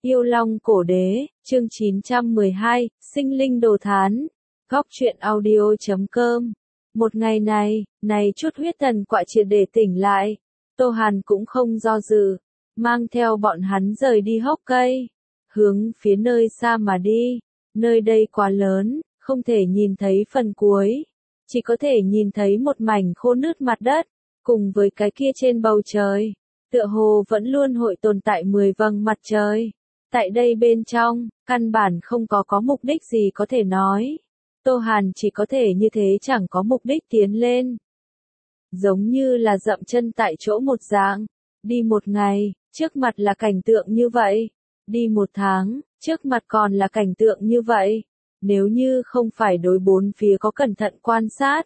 Yêu Long Cổ Đế, chương 912, Sinh linh đồ thán. Góc truyện audio.com. Một ngày này chút huyết thần quạ triệt để tỉnh lại. Tô Hàn cũng không do dự, mang theo bọn hắn rời đi hốc cây, hướng phía nơi xa mà đi. Nơi đây quá lớn, không thể nhìn thấy phần cuối, chỉ có thể nhìn thấy một mảnh khô nứt mặt đất, cùng với cái kia trên bầu trời, tựa hồ vẫn luôn hội tồn tại 10 vầng mặt trời. Tại đây bên trong, căn bản không có mục đích gì có thể nói. Tô Hàn chỉ có thể như thế chẳng có mục đích tiến lên. Giống như là dậm chân tại chỗ một dạng. Đi một ngày, trước mặt là cảnh tượng như vậy. Đi một tháng, trước mặt còn là cảnh tượng như vậy. Nếu như không phải đối bốn phía có cẩn thận quan sát.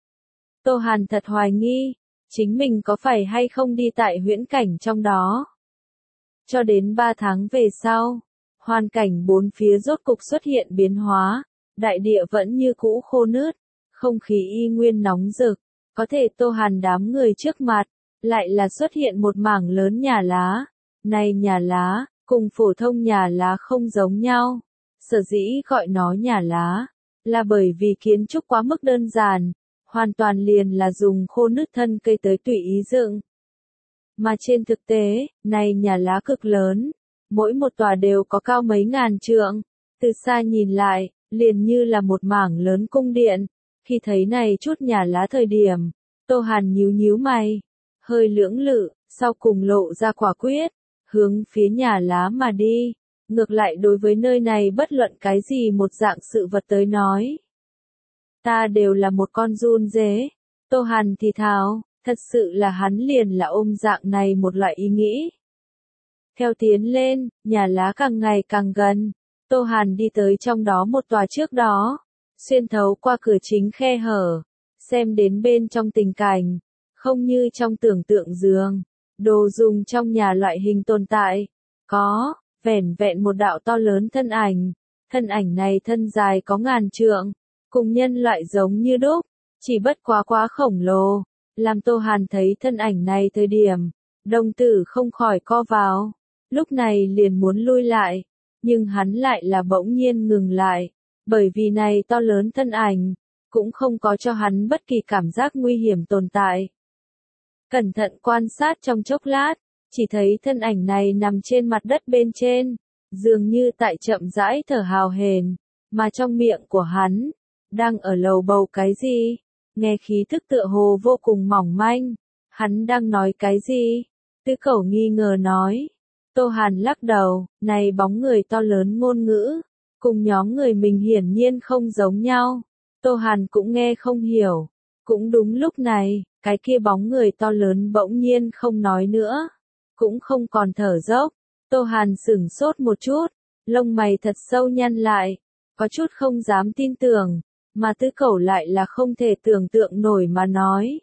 Tô Hàn thật hoài nghi, chính mình có phải hay không đi tại huyễn cảnh trong đó. Cho đến 3 tháng về sau, hoàn cảnh bốn phía rốt cục xuất hiện biến hóa, đại địa vẫn như cũ khô nứt, không khí y nguyên nóng rực, có thể Tô Hàn đám người trước mặt, lại là xuất hiện một mảng lớn nhà lá. Này nhà lá, cùng phổ thông nhà lá không giống nhau, sở dĩ gọi nó nhà lá, là bởi vì kiến trúc quá mức đơn giản, hoàn toàn liền là dùng khô nứt thân cây tới tùy ý dựng. Mà trên thực tế, này nhà lá cực lớn, mỗi một tòa đều có cao mấy ngàn trượng, từ xa nhìn lại, liền như là một mảng lớn cung điện. Khi thấy này chút nhà lá thời điểm, Tô Hàn nhíu mày, hơi lưỡng lự, sau cùng lộ ra quả quyết, hướng phía nhà lá mà đi. Ngược lại đối với nơi này bất luận cái gì một dạng sự vật tới nói, ta đều là một con giun dế. Tô Hàn thì thào, thật sự là hắn liền là ôm dạng này một loại ý nghĩ. Theo tiến lên, nhà lá càng ngày càng gần, Tô Hàn đi tới trong đó một tòa trước đó, xuyên thấu qua cửa chính khe hở, xem đến bên trong tình cảnh, không như trong tưởng tượng giường, đồ dùng trong nhà loại hình tồn tại, có, vẻn vẹn một đạo to lớn thân ảnh này thân dài có ngàn trượng, cùng nhân loại giống như đúc, chỉ bất quá khổng lồ, làm Tô Hàn thấy thân ảnh này thời điểm, đồng tử không khỏi co vào, lúc này liền muốn lui lại, nhưng hắn lại là bỗng nhiên ngừng lại, bởi vì này to lớn thân ảnh, cũng không có cho hắn bất kỳ cảm giác nguy hiểm tồn tại. Cẩn thận quan sát trong chốc lát, chỉ thấy thân ảnh này nằm trên mặt đất bên trên, dường như tại chậm rãi thở hào hển, mà trong miệng của hắn, đang ở lầu bầu cái gì, nghe khí thức tựa hồ vô cùng mỏng manh, hắn đang nói cái gì? Tứ Cẩu nghi ngờ nói. Tô Hàn lắc đầu, này bóng người to lớn ngôn ngữ, cùng nhóm người mình hiển nhiên không giống nhau. Tô Hàn cũng nghe không hiểu. Cũng đúng lúc này, cái kia bóng người to lớn bỗng nhiên không nói nữa, cũng không còn thở dốc. Tô Hàn sửng sốt một chút, lông mày thật sâu nhăn lại, có chút không dám tin tưởng, mà Tứ Cẩu lại là không thể tưởng tượng nổi mà nói.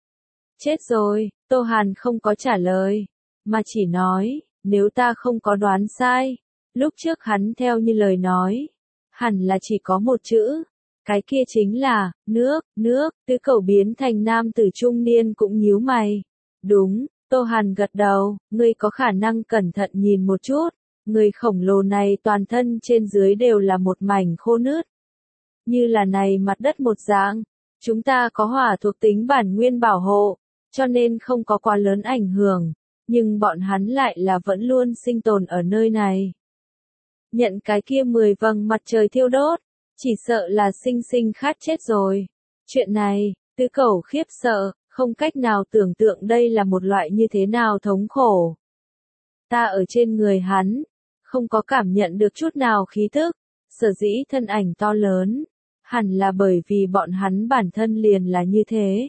Chết rồi, Tô Hàn không có trả lời, mà chỉ nói, nếu ta không có đoán sai, lúc trước hắn theo như lời nói, hẳn là chỉ có một chữ, cái kia chính là, nước. Tứ Cẩu biến thành nam tử trung niên cũng nhíu mày. Đúng, Tô Hàn gật đầu, ngươi có khả năng cẩn thận nhìn một chút, người khổng lồ này toàn thân trên dưới đều là một mảnh khô nứt. Như là này mặt đất một dạng, chúng ta có hỏa thuộc tính bản nguyên bảo hộ, cho nên không có quá lớn ảnh hưởng, nhưng bọn hắn lại là vẫn luôn sinh tồn ở nơi này. Nhận cái kia 10 vầng mặt trời thiêu đốt, chỉ sợ là sinh khát chết rồi. Chuyện này, Tứ Cẩu khiếp sợ, không cách nào tưởng tượng đây là một loại như thế nào thống khổ. Ta ở trên người hắn, không có cảm nhận được chút nào khí thức, sở dĩ thân ảnh to lớn, hẳn là bởi vì bọn hắn bản thân liền là như thế.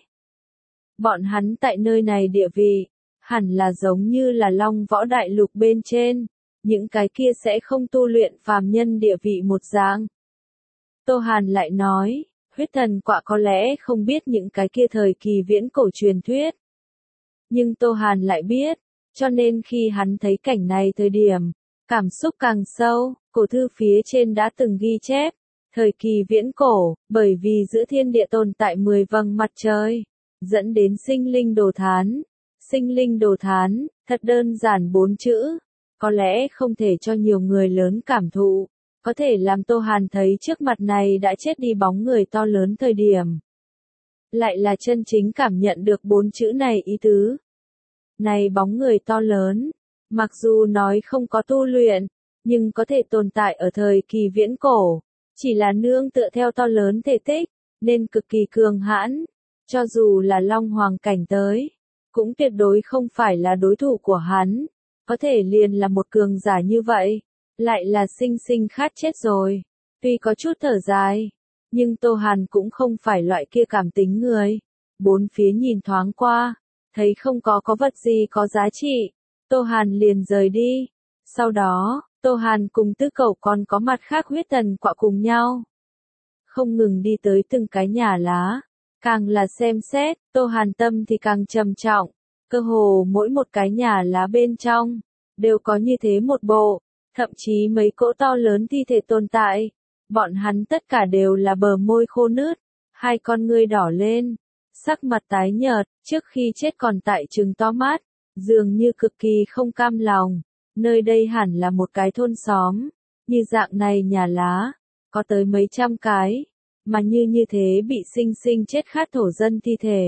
Bọn hắn tại nơi này địa vị, hẳn là giống như là Long Võ Đại Lục bên trên, những cái kia sẽ không tu luyện phàm nhân địa vị một dạng. Tô Hàn lại nói, huyết thần quạ có lẽ không biết những cái kia thời kỳ viễn cổ truyền thuyết. Nhưng Tô Hàn lại biết, cho nên khi hắn thấy cảnh này thời điểm, cảm xúc càng sâu, cổ thư phía trên đã từng ghi chép, thời kỳ viễn cổ, bởi vì giữa thiên địa tồn tại 10 vầng mặt trời, dẫn đến sinh linh đồ thán. Sinh linh đồ thán, thật đơn giản 4 chữ, có lẽ không thể cho nhiều người lớn cảm thụ, có thể làm Tô Hàn thấy trước mặt này đã chết đi bóng người to lớn thời điểm. Lại là chân chính cảm nhận được 4 chữ này ý tứ. Này bóng người to lớn, mặc dù nói không có tu luyện, nhưng có thể tồn tại ở thời kỳ viễn cổ, chỉ là nương tựa theo to lớn thể tích, nên cực kỳ cường hãn, cho dù là Long Hoàng cảnh tới, cũng tuyệt đối không phải là đối thủ của hắn, có thể liền là một cường giả như vậy, lại là sinh sinh khát chết rồi, tuy có chút thở dài, nhưng Tô Hàn cũng không phải loại kia cảm tính người, bốn phía nhìn thoáng qua, thấy không có vật gì có giá trị, Tô Hàn liền rời đi, sau đó, Tô Hàn cùng Tứ Cẩu còn có mặt khác huyết thần quạ cùng nhau. Không ngừng đi tới từng cái nhà lá. Càng là xem xét, Tô Hàn tâm thì càng trầm trọng. Cơ hồ mỗi một cái nhà lá bên trong, đều có như thế một bộ, thậm chí mấy cỗ to lớn thi thể tồn tại. Bọn hắn tất cả đều là bờ môi khô nứt, hai con ngươi đỏ lên, sắc mặt tái nhợt, trước khi chết còn tại trừng to mắt, dường như cực kỳ không cam lòng. Nơi đây hẳn là một cái thôn xóm, như dạng này nhà lá, có tới mấy trăm cái, mà như thế bị sinh sinh chết khát thổ dân thi thể.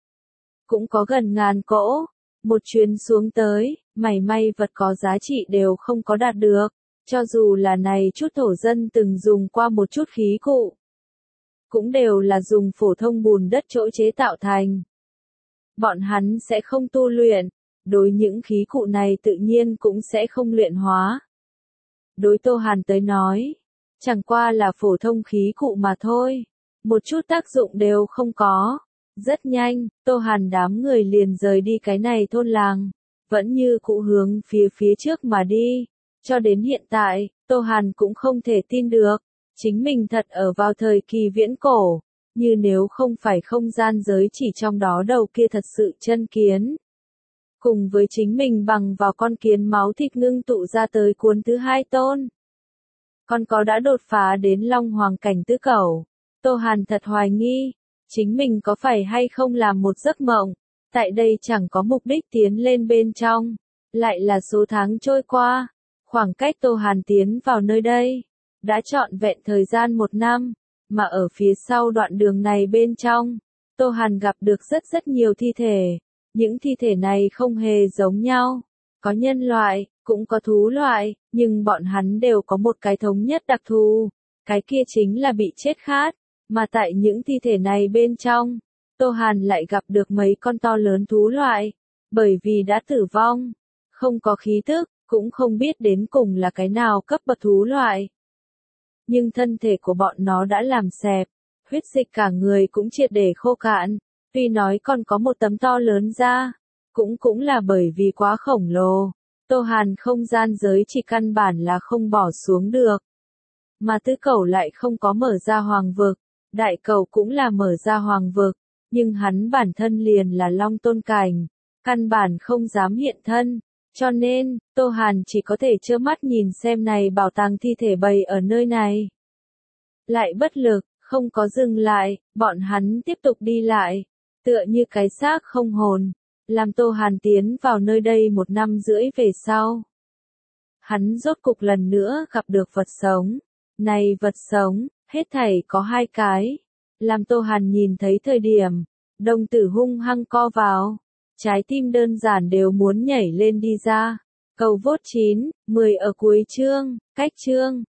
Cũng có gần ngàn cỗ, một chuyến xuống tới, mảy may vật có giá trị đều không có đạt được, cho dù là này chút thổ dân từng dùng qua một chút khí cụ. Cũng đều là dùng phổ thông bùn đất chỗ chế tạo thành. Bọn hắn sẽ không tu luyện. Đối những khí cụ này tự nhiên cũng sẽ không luyện hóa. Đối Tô Hàn tới nói, chẳng qua là phổ thông khí cụ mà thôi, một chút tác dụng đều không có. Rất nhanh, Tô Hàn đám người liền rời đi cái này thôn làng, vẫn như cũ hướng phía trước mà đi. Cho đến hiện tại, Tô Hàn cũng không thể tin được, chính mình thật ở vào thời kỳ viễn cổ, như nếu không phải không gian giới chỉ trong đó đầu kia thật sự chân kiến. Cùng với chính mình bằng vào con kiến máu thịt ngưng tụ ra tới cuốn thứ hai tôn. Còn có đã đột phá đến Long Hoàng cảnh Tứ Cẩu. Tô Hàn thật hoài nghi, chính mình có phải hay không làm một giấc mộng, tại đây chẳng có mục đích tiến lên bên trong. Lại là số tháng trôi qua, khoảng cách Tô Hàn tiến vào nơi đây, đã trọn vẹn thời gian 1 năm, mà ở phía sau đoạn đường này bên trong, Tô Hàn gặp được rất nhiều thi thể. Những thi thể này không hề giống nhau, có nhân loại, cũng có thú loại, nhưng bọn hắn đều có một cái thống nhất đặc thù, cái kia chính là bị chết khát, mà tại những thi thể này bên trong, Tô Hàn lại gặp được mấy con to lớn thú loại, bởi vì đã tử vong, không có khí tức, cũng không biết đến cùng là cái nào cấp bậc thú loại. Nhưng thân thể của bọn nó đã làm xẹp, huyết dịch cả người cũng triệt để khô cạn. Tuy nói còn có một tấm to lớn da, cũng là bởi vì quá khổng lồ, Tô Hàn không gian giới chỉ căn bản là không bỏ xuống được. Mà Tứ Cẩu lại không có mở ra hoàng vực, Đại Cẩu cũng là mở ra hoàng vực, nhưng hắn bản thân liền là Long Tôn cảnh, căn bản không dám hiện thân, cho nên, Tô Hàn chỉ có thể trơ mắt nhìn xem này bảo tàng thi thể bày ở nơi này. Lại bất lực, không có dừng lại, bọn hắn tiếp tục đi lại. Tựa như cái xác không hồn, làm Tô Hàn tiến vào nơi đây 1 năm rưỡi về sau. Hắn rốt cục lần nữa gặp được vật sống. Này vật sống, hết thảy có 2 cái. Làm Tô Hàn nhìn thấy thời điểm, đồng tử hung hăng co vào. Trái tim đơn giản đều muốn nhảy lên đi ra. Cầu vote 9, 10 ở cuối chương, cách chương.